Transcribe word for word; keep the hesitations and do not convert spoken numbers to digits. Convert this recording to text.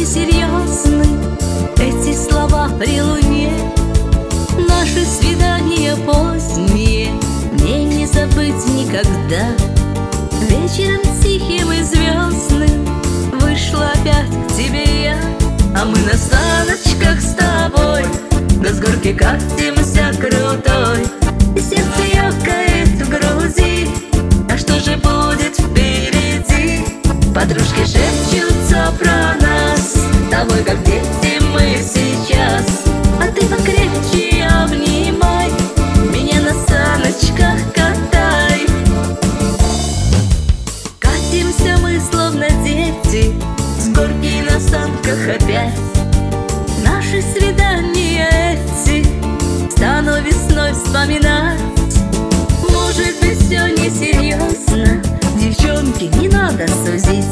серьезны эти слова при луне. Наши свидания поздние мне не забыть никогда. Вечером тихим и звездным вышла опять к тебе я. А мы на саночках с тобой, да с горки катимся крутой. И сердце ёкает в груди, а что же будет впереди? Подружки шепчутся про нас, с тобой как дети мы сейчас. А ты покрепче обнимай, меня на саночках катай. Катимся мы словно дети, с горки на санках опять. Наши свидания эти стану весной вспоминать. Может быть, все несерьезно, девчонки, не надо судить.